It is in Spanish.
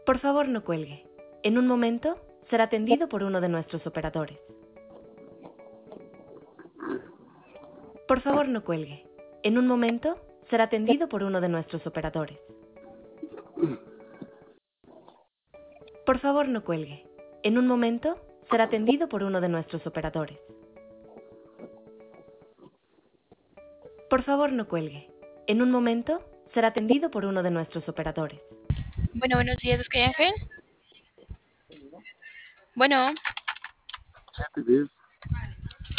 Por favor, no cuelgue. En un momento será atendido por uno de nuestros operadores. Por favor, no cuelgue. En un momento será atendido por uno de nuestros operadores. Por favor, no cuelgue. En un momento será atendido por uno de nuestros operadores. Por favor, no cuelgue. En un momento será atendido por uno de nuestros operadores. Bueno, buenos días, Sky Ángel. Bueno, Sí,